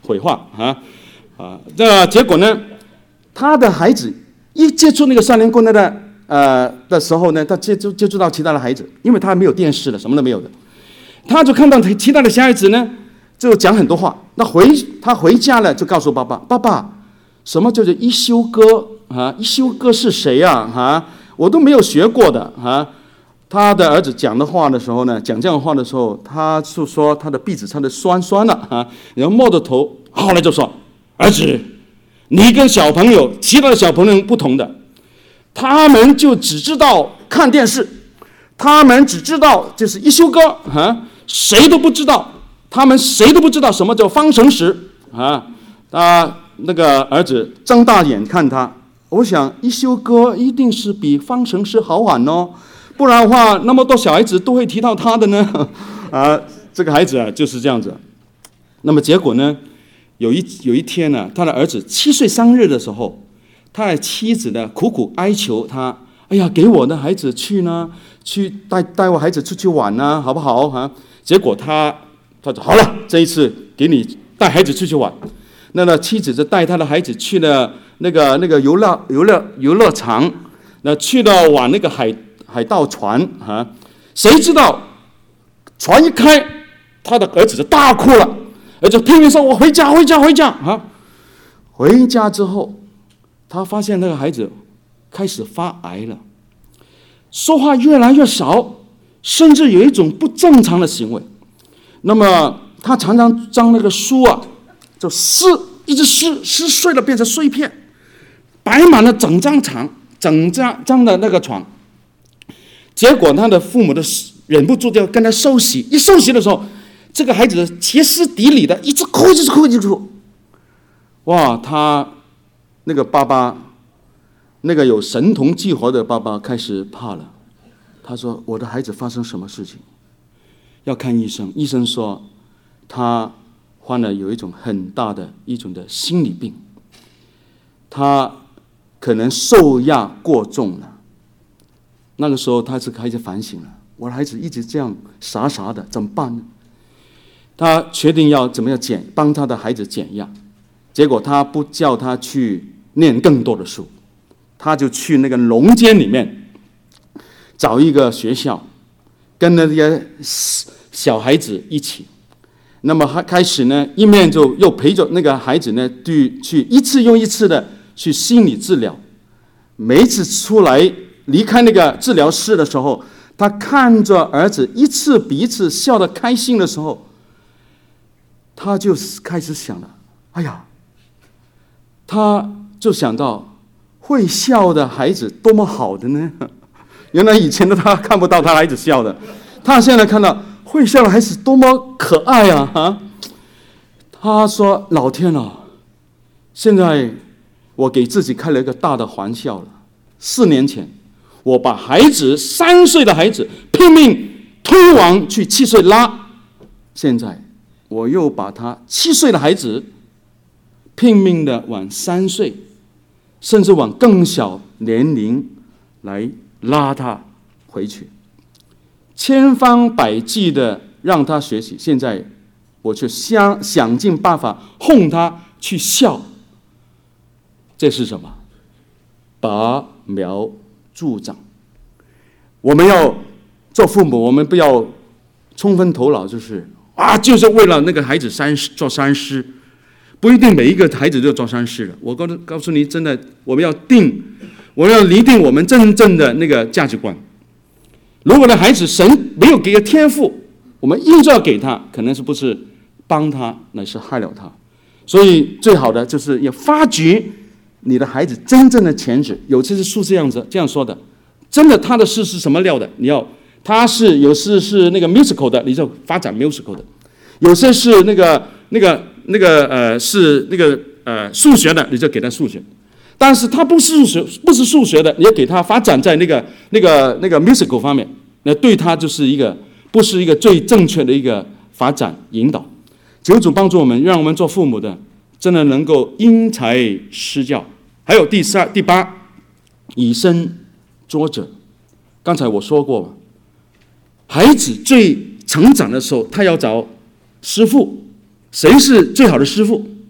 Speaker 1: 毁话啊啊！这结果呢，他的孩子一接触那个少年宫的呃的时候呢，他接触接触到其他的孩子，因为他没有电视了，什么都没有的，他就看到其他的小孩子呢，就讲很多话。那回他回家了，就告诉爸爸：“爸爸，什么叫做一休哥啊？一休哥是谁呀？啊，我都没有学过的啊。”他的儿子讲的话的时候呢，讲这样的话的时候，他就说他的鼻子唱的酸酸了啊，然后摸着头，后来就说：“儿子，你跟小朋友其他的小朋友不同的，他们就只知道看电视，他们只知道就是一休哥啊，谁都不知道，他们谁都不知道什么叫方程式啊。”他那个儿子睁大眼看他，我想一休哥一定是比方程式好玩哦。不然的话，那么多小孩子都会提到他的呢，啊，这个孩子啊就是这样子。那么结果呢，有一有一天呢，他的儿子七岁生日的时候，他的妻子呢苦苦哀求他，哎呀，给我的孩子去呢，去带带我孩子出去玩呢，好不好啊？结果他他说好了，这一次给你带孩子出去玩。那么妻子就带他的孩子去了那个那个游乐游乐游乐场，那去了玩那个海。海盗船啊，谁知道船一开，他的儿子就大哭了，而且拼命说：“我回家，回家，回家！”啊，回家之后，他发现那个孩子开始发癌了，说话越来越少，甚至有一种不正常的行为。那么他常常将那个书啊，就撕，一直撕，撕碎了变成碎片，摆满了整张床，整张张的那个床。结果他的父母的忍不住就跟他受洗，一受洗的时候，这个孩子歇斯底里的一直哭，一直哭，一直哭。哇，他那个爸爸，那个有神童计划的爸爸开始怕了。他说：“我的孩子发生什么事情？要看医生。”医生说他患了有一种很大的一种的心理病，他可能受压过重了。那个时候他是开始反省了，我的孩子一直这样傻傻的，怎么办呢？他决定要怎么样减，帮他的孩子减压。结果他不叫他去念更多的书，他就去那个农间里面找一个学校，跟那些小孩子一起。那么他开始呢，一面就又陪着那个孩子呢，去去一次又一次的去心理治疗。每一次出来离开那个治疗室的时候，他看着儿子一次比一次笑得开心的时候，他就开始想了，哎呀，他就想到会笑的孩子多么好的呢？原来以前的他看不到他孩子笑的，他现在看到会笑的孩子多么可爱啊！啊，他说：“老天啊，现在我给自己开了一个大的玩笑了。四年前，我把孩子三岁的孩子拼命推往去七岁拉，现在我又把他七岁的孩子拼命的往三岁，甚至往更小年龄来拉他回去，千方百计的让他学习。现在我却想想尽办法哄他去笑，这是什么？拔苗助长。我们要做父母，我们不要冲昏头脑，就是啊，就是为了那个孩子三做三师，不一定每一个孩子都做三师了。我告告诉你，真的，我们要定，我们要厘定我们真正的那个价值观。如果的孩子神没有给个天赋，我们硬是要给他，可能是不是帮他，乃是害了他。所以最好的就是要发掘你的孩子真正的潜质。有些是书这样子这样说的，真的他的诗是什么料的，你要他是有些是那个 musical 的，你就发展 musical 的；有些是那个那个那个呃是那个呃数学的，你就给他数学。但是他不是数学，不是数学的，你要给他发展在那个那个那个 musical 方面，那对他就是一个不是一个最正确的一个发展引导。求主帮助我们，让我们做父母的真的能够因材施教。还有第三、第八，以身作则。刚才我说过，孩子最成长的时候，他要找师傅。谁是最好的师傅？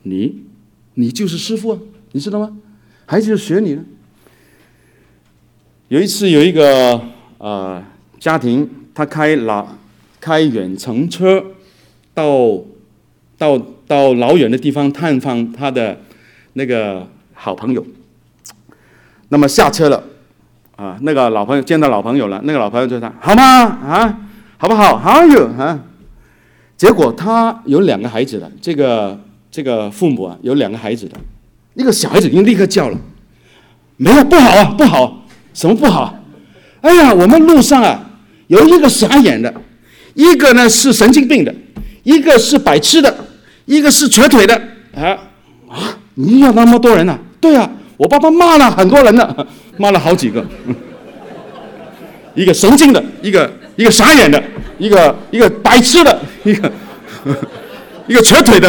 Speaker 1: 你，你就是师傅啊，你知道吗？孩子就学你了。有一次有一个呃家庭，他开老开远程车到到到老远的地方探访他的那个好朋友。那么下车了啊，那个老朋友见到老朋友了，那个老朋友就说：“好吗？啊，好不好？好有啊。”结果他有两个孩子的，这个这个父母啊有两个孩子的，一个小孩子已经立刻叫了：“没有，不好啊，不好。”什么不好？哎呀，我们路上啊，有一个傻眼的，一个呢是神经病的，一个是白痴的，一个是瘸腿的。啊啊！你要那么多人啊？对啊，我爸爸骂了很多人呢，骂了好几个。嗯、一个神经的，一个一个傻眼的，一个一个白痴的，一个一个瘸腿的。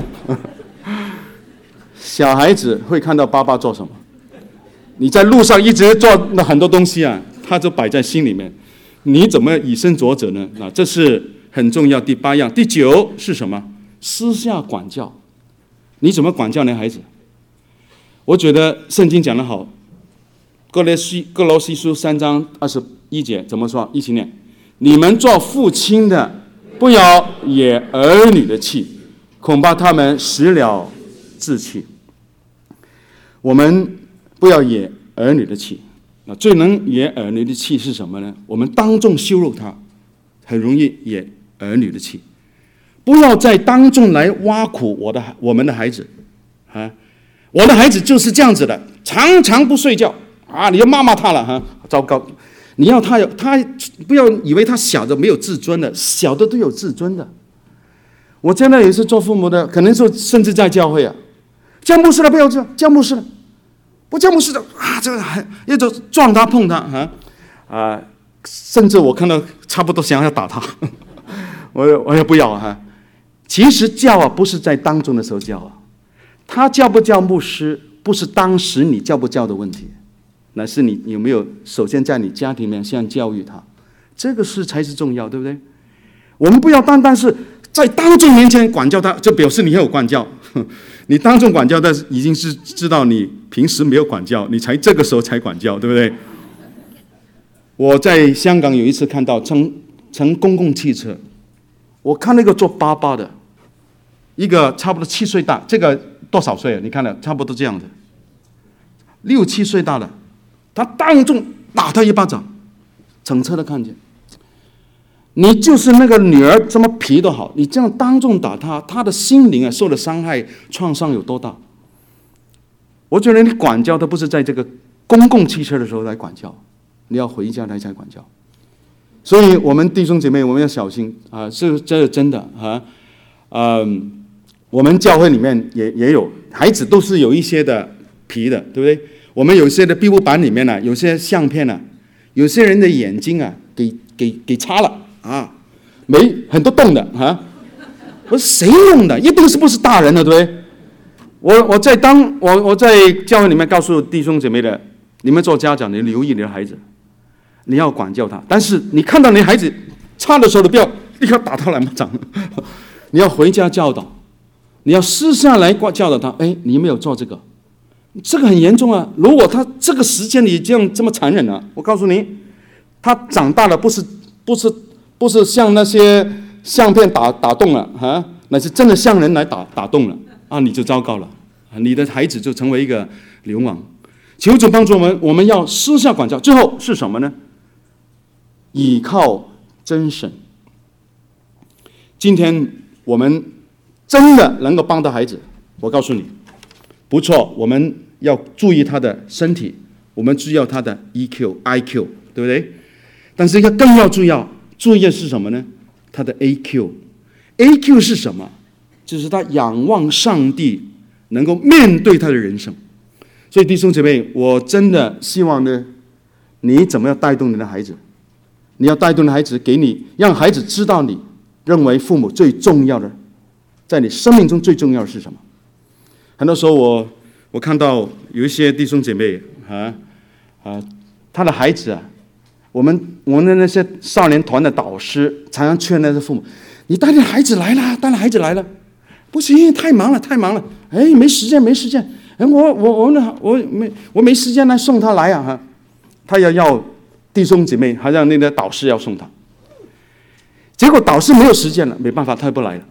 Speaker 1: 小孩子会看到爸爸做什么？你在路上一直做那很多东西啊，他就摆在心里面。你怎么以身作则呢？啊，这是很重要。第八样，第九是什么？私下管教。你怎么管教你的孩子？我觉得圣经讲得好，哥罗西哥罗西书三章二十一节怎么说？一起念：你们做父亲的，不要惹儿女的气，恐怕他们失了志气。我们不要惹儿女的气，那最能惹儿女的气是什么呢？我们当众羞辱他，很容易惹儿女的气。不要在当众来挖苦我的我们的孩子，啊，我的孩子就是这样子的，常常不睡觉啊！你要骂骂他了哈、啊，糟糕！你要他有他不要以为他小的没有自尊的，小的都有自尊的。我真的也是做父母的，可能说甚至在教会啊，叫牧师了不要这样，叫牧师了。不叫牧师的啊，这个还一直撞他碰他啊啊，甚至我看到差不多想要打他，我我也不要哈、啊。其实叫啊，不是在当中的时候叫啊，他叫不叫牧师，不是当时你叫不叫的问题，乃是你有没有首先在你家庭里面先教育他，这个是才是重要，对不对？我们不要单单是在当众面前管教他，就表示你有管教。你当众管教，但是已经是知道你平时没有管教，你才这个时候才管教，对不对？我在香港有一次看到乘乘公共汽车，我看那个坐巴巴的，一个差不多七岁大，这个多少岁啊？你看了差不多这样的，六七岁大的，他当众打他一巴掌，整车都看见。你就是那个女儿这么皮都好，你这样当众打她，她的心灵啊受的伤害创伤有多大？我觉得你管教她不是在这个公共汽车的时候来管教，你要回家来才管教。所以我们弟兄姐妹我们要小心啊，这这是真的啊。嗯，我们教会里面也也有孩子都是有一些的皮的，对不对？我们有些的壁布板里面呢、啊，有些相片啊，有些人的眼睛啊给给给擦了。啊，没很多洞的啊！我说谁弄的？一定是不是大人的，对不对？我我在当我我在教会里面告诉弟兄姐妹的，你们做家长，你留意你的孩子，你要管教他。但是你看到你孩子差的时候，不要立刻打他两巴掌，你要回家教导，你要私下来教导他。哎，你没有做这个，这个很严重啊！如果他这个时间里这样这么残忍啊，我告诉你，他长大了不是不是。不是像那些相片打打动了啊，那是真的像人来打打动了啊，你就糟糕了，你的孩子就成为一个流氓。求主帮助我们，我们要私下管教。最后是什么呢？倚靠真神。今天我们真的能够帮到孩子，我告诉你，不错，我们要注意他的身体，我们注意他的 E Q、I Q， 对不对？但是要更要注意。注意的是什么呢？他的 A Q，A Q 是什么？就是他仰望上帝，能够面对他的人生。所以弟兄姐妹，我真的希望呢，你怎么样带动你的孩子？你要带动你的孩子，给你让孩子知道你认为父母最重要的，在你生命中最重要的是什么？很多时候我我看到有一些弟兄姐妹啊啊，他的孩子啊。我们我们的那些少年团的导师常常劝那些父母：“你带着孩子来了，带着孩子来了，不行，太忙了，太忙了。 哎，没时间，没时间，哎，我我我我没我没时间来送他来啊哈，他要要弟兄姐妹，还让那个导师要送他，结果导师没有时间了，没办法，他也不来了。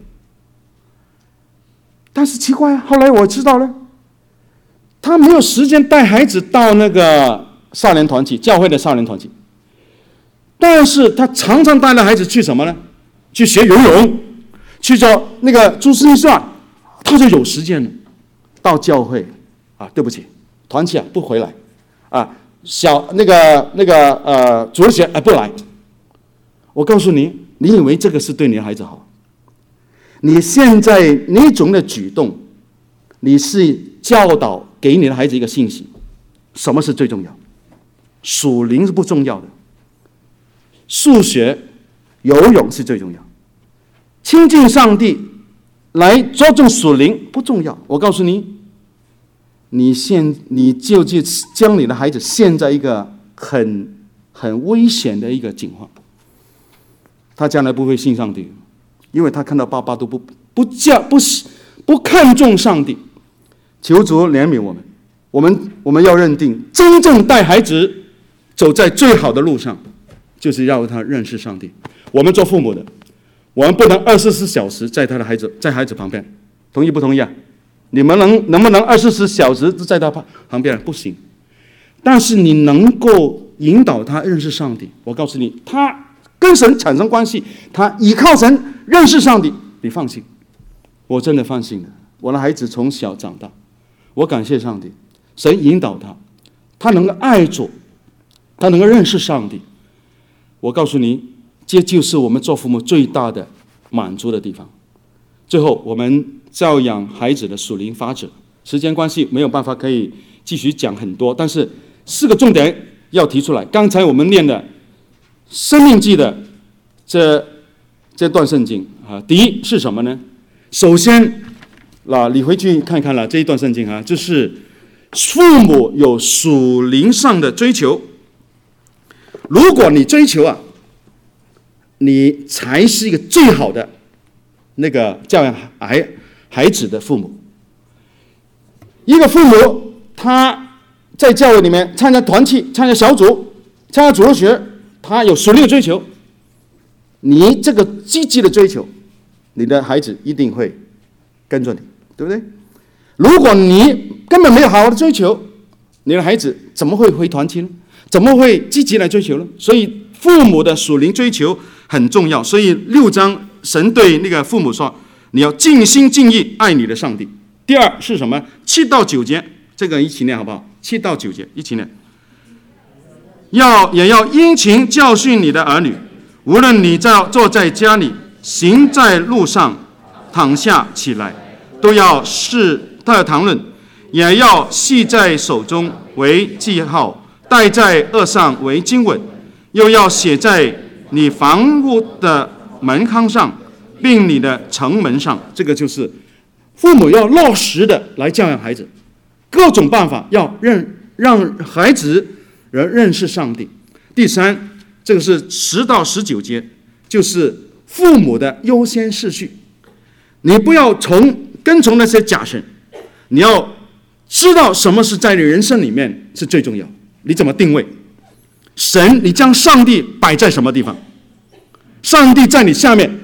Speaker 1: 但是奇怪啊，后来我知道了，他没有时间带孩子到那个少年团体，教会的少年团体，但是他常常带着孩子去什么呢？去学游泳，去做那个珠心算，他就有时间了。到教会啊，对不起，团体啊不回来，啊，小那个那个呃主日学啊不来。我告诉你，你以为这个是对你的孩子好？你现在那种的举动，你是教导给你的孩子一个信息：什么是最重要？属灵是不重要的，数学、游泳是最重要。亲近上帝来着重属灵不重要。我告诉你，你现你就就将你的孩子陷在一个很很危险的一个境况。他将来不会信上帝，因为他看到爸爸都不不叫不不看重上帝。求主怜悯我们，我们我们要认定，真正带孩子走在最好的路上，就是要他认识上帝。我们做父母的，我们不能二十四小时在他的孩子在孩子旁边，同意不同意啊？你们能能不能二十四小时在他旁边？不行。但是你能够引导他认识上帝，我告诉你，他跟神产生关系，他依靠神认识上帝，你放心，我真的放心的。我的孩子从小长大，我感谢上帝，神引导他，他能够爱主，他能够认识上帝。我告诉你，这就是我们做父母最大的满足的地方。最后，我们教养孩子的属灵法则，时间关系没有办法可以继续讲很多，但是四个重点要提出来。刚才我们念的《申命记》的这这段圣经啊，第一是什么呢？首先，那你回去看看了这一段圣经啊，就是父母有属灵上的追求。如果你追求啊，你才是一个最好的那个教养孩孩子的父母。一个父母他在教会里面参加团契、参加小组、参加主日学，他有属灵的追求，你这个积极的追求，你的孩子一定会跟着你，对不对？如果你根本没有好好的追求，你的孩子怎么会回团契呢？怎么会积极来追求呢？所以父母的属灵追求很重要。所以六章神对那个父母说，你要尽心尽意爱你的上帝。第二是什么？七到九节，这个一起念好不好？七到九节一起念。要也要殷勤教训你的儿女，无论你在坐在家里，行在路上，躺下起来，都要视他的谈论，也要系在手中为记号，戴在额上为经文，又要写在你房屋的门框上，并你的城门上。这个就是父母要落实的来教养孩子，各种办法要认让孩子人认识上帝。第三，这个是十到十九节，就是父母的优先次序。你不要从跟从那些假神，你要知道什么是在你人生里面是最重要。你怎么定位？神，你将上帝摆在什么地方？上帝在你下面，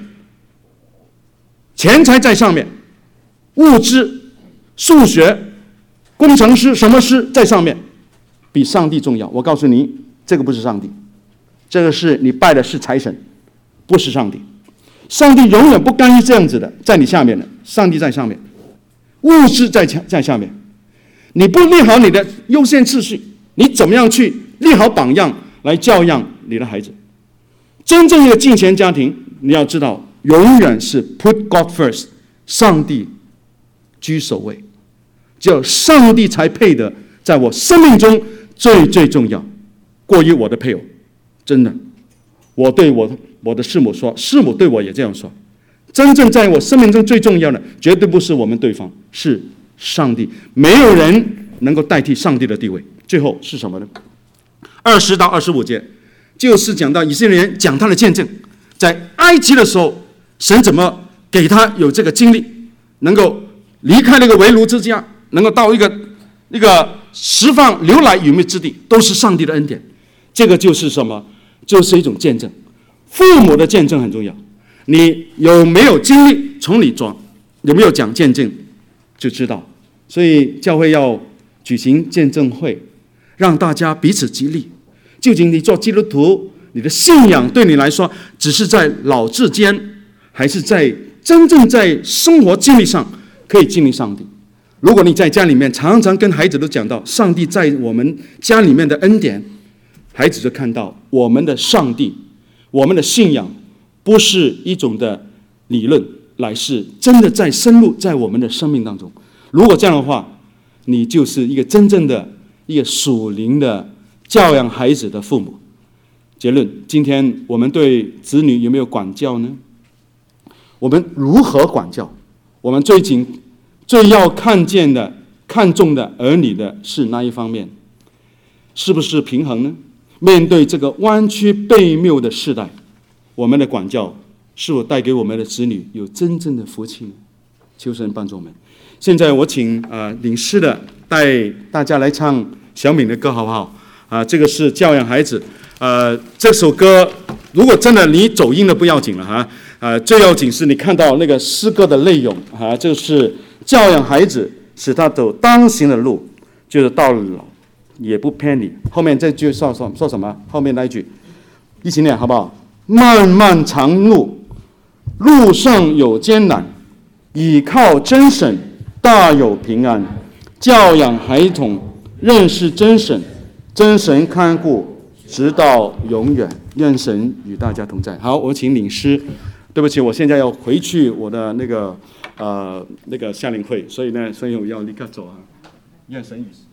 Speaker 1: 钱财在上面，物质、数学、工程师什么师在上面，比上帝重要。我告诉你，这个不是上帝，这个是你拜的是财神，不是上帝。上帝永远不甘于这样子的，在你下面的，上帝在上面，物质在在下面。你不立好你的优先次序，你怎么样去立好榜样来教养你的孩子？真正一个敬虔家庭，你要知道，永远是 put God first， 上帝居首位，只有上帝才配得在我生命中最最重要，过于我的配偶。真的，我对我我的师母说，师母对我也这样说，真正在我生命中最重要的，绝对不是我们对方，是上帝。没有人能够代替上帝的地位。最后是什么呢？二十到二十五节，就是讲到以色列人讲他的见证，在埃及的时候，神怎么给他有这个经历，能够离开那个为奴之家，能够到一个那个释放流奶与蜜之地，都是上帝的恩典。这个就是什么？就是一种见证。父母的见证很重要。你有没有经历？从你装有没有讲见证就知道。所以教会要举行见证会，让大家彼此激励。究竟你做基督徒，你的信仰对你来说只是在脑志间，还是在真正在生活经历上可以经历上帝？如果你在家里面常常跟孩子都讲到上帝在我们家里面的恩典，孩子就看到我们的上帝，我们的信仰不是一种的理论，乃是真的在深入在我们的生命当中。如果这样的话，你就是一个真正的一个属灵的教养孩子的父母。结论：今天我们对子女有没有管教呢？我们如何管教？我们最紧最要看见的、看重的儿女的是哪一方面？是不是平衡呢？面对这个弯曲悖谬的世代，我们的管教是否带给我们的子女有真正的福气呢？求神帮助我们。现在我请呃领诗的带大家来唱小敏的歌，好不好？啊、呃，这个是教养孩子。呃，这首歌如果真的你走音了不要紧了哈，呃，最要紧是你看到那个诗歌的内容啊，就是教养孩子，使他走当行的路，就是到老也不偏离。后面这句说说说什么？后面那一句一起念好不好？漫漫长路，路上有艰难，倚靠真神，大有平安。教养孩童，认识真神，真神看顾，直到永远。愿神与大家同在。好，我请领诗。对不起，我现在要回去我的那个呃那个夏令会，所以呢，所以我要立刻走啊。愿神与。